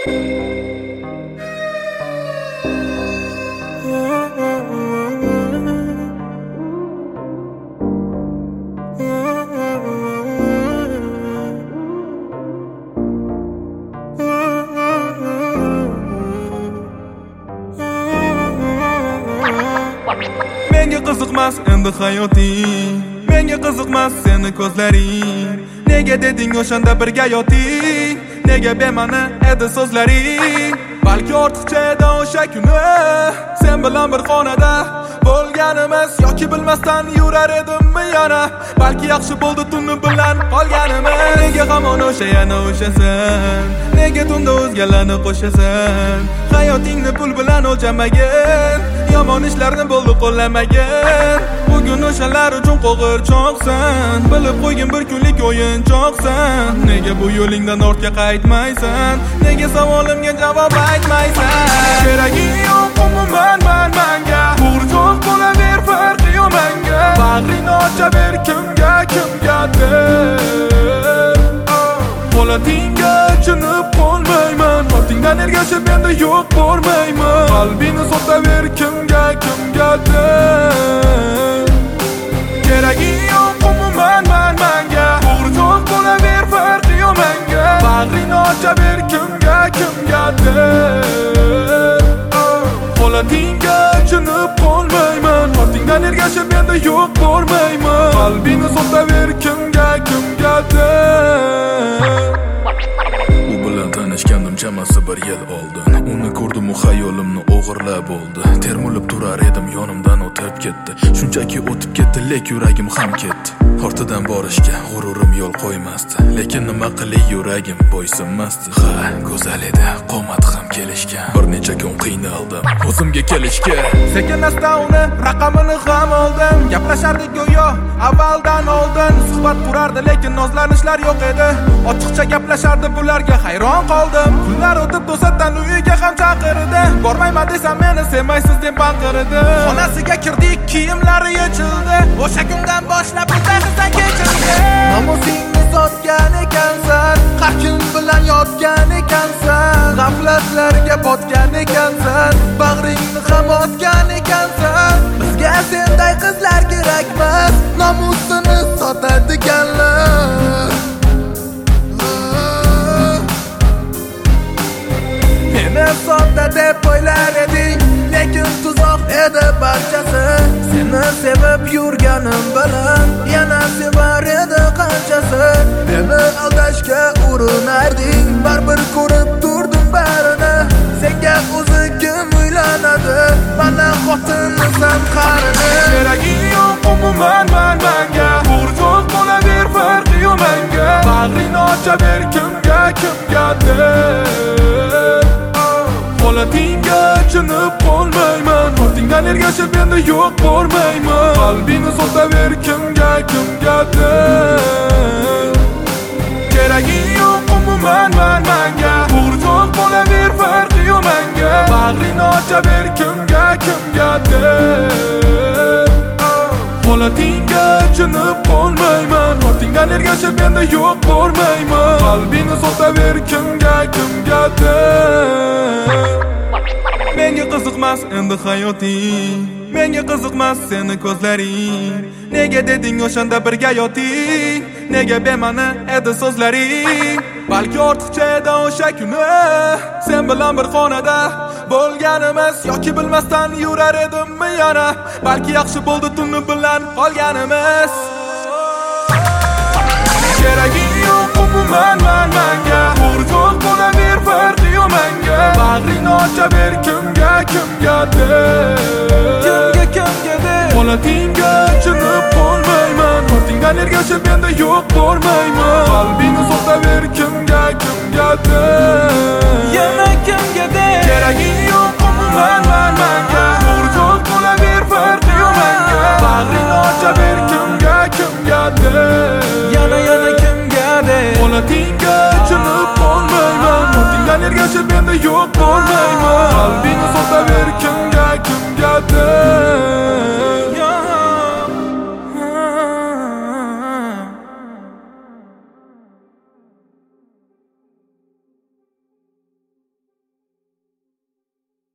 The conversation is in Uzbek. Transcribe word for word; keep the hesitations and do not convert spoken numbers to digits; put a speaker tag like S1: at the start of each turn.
S1: Menga qiziqmas endi hayoting, menga qiziqmas seni ko'zlaring. Nega deding o'shanda birga yoting, nega bema'ni edi so'zlaring. Balki ortiqcha edi o'sha kuni sen bilan bir xonada bo'lganimiz, yoki bilmasdan yurar edimmi yana. Balki yaxshi bo'ldi tuni bilan qolganimiz. Nega hamon o'sha yana o'shasan, nega tunda o'zgalarni qo'shasan. Hayotingni pul bilan o'lchamagin, yomon ishlarni bo'ldi qo'llamagin. Bugun o'shalar uchun qo'g'irchoqsan, bilib qo'ygin bir kunlik o'yinchoqsan. Nega bu yo'lingdan ortga qaytmaysan, nega savolimga javob aytmaysan. Keragi yo'q umuman man manga, qo'g'irchoq bo'laver farqi yo'q menga. Bag'ringni ochaver kimga kimgadir, holatingga achinib qolmayman. Ortingdan ergashib endi yo'q bormayman. Qalbini sotaver kimga kimgadir. Keragi yo'q umuman man manga, qo'g'irchoq bo'laver farqi yo'q menga. Bag'ringni ochaver kimga kimgadir, holatingga achinib qolmayman. Ortingdan ergashib endi yo'q bormayman. Qalbini sotaver kimga kimgadir.
S2: U bilan tanishgandim chamasi bir yil oldin. Uni ko'rdim, u xayolimni o'g'irlab oldi. Termulib turar edim, yonimdan o'tib ketdi. Shunchaki o'tib ketdi, lek yuragim ham ketdi. Ortidan borishga g'ururim yo'l qo'ymasdi, lekin nima qilay yuragim bo'ysunmasdi. Ha, go'zal edi, qomat ham kelishgan. Bir necha kun qiynaldim o'zimga kelishga.
S1: Sekin asta uni raqamini ham oldim. Gaplashardik go'yo avvaldan oldin. Suhbat qurardi, lekin nozlanishlar yo'q edi. Ochiqcha gaplashardi, bularga hayron qoldim. Kunlar o'tib to'satdan uyiga ham chaqirdi. Bormayman desam meni sevmaysiz deb baqirdi. Xonasiga kirdik, kiyimlari yechildi. O'sha kundan boshlab bizdan kechildi.
S3: Namusingni sotgan ekansan, har kun bilan yotgan ekansan. G'aflatlarga botgan ekansan, bag'ringni ham otgan ekansan. Bizga senday qizlar kerakmas, namusini sotadiganlar. Meni sodda deb o'ylar eding, lekin tuzoq edi barchasi. Seni sevib yurganim bilan yana sevar edi qanchasi. Meni aldashga urinarding, baribir ko'rib turdim barini. Senga o'zi kim uylanadi, mana xotinisan qarini.
S1: Keragi yo'q umuman man manga, qo'g'irchoq bo'laver farqi yo'q menga. Bag'ringni ochaver kimga kimgadir, holatingga achinib qolmayman. Ortingdan ergashib endi yo'q bormayman. Qalbini sotaver kimga kimgadir. Keragi yo'q umuman man manga, qo'g'irchoq bo'laver farqi yo'q menga. Bag'ringni ochaver kimga kimgadir, holatingga achinib qolmayman. Ortingdan ergashib endi yo'q bormayman. Qalbini sotaver kimga kimgadir. Menga qiziqmas endi hayoting, menga qiziqmas seni ko'zlaring. Nega deding o'shanda birga yoting, nega bema'ni edi so'zlaring. Balki ortiqcha edi o'sha kuni sen bilan bir xonada bo'lganimiz, yoki bilmasdan yurar edimmi yana. Balki yaxshi bo'ldi tuni bilan qolganimiz. Keragi yo'q umuman man manga, qo'g'irchoq bo'laver farqi yo'q menga. Bag'ringni ochaver kimga kimgadir, kimga kimgadir, holatingga achinib qolmayman. Ortingdan ergashib endi yo'q bormayman. Qalbini sotaver kimga kimgadir, yana kimgadir. Keragi yo'q umuman man manga, qo'g'irchoq bo'laver farqi yo'q menga. Bag'ringni ochaver kimga kimgadir,
S3: Yana yana kimgadir,
S1: holatingga achinib qolmayman. Ortingdan ergashib endi yo'q bormayman. Qalbini sotaver kimga kimgadir.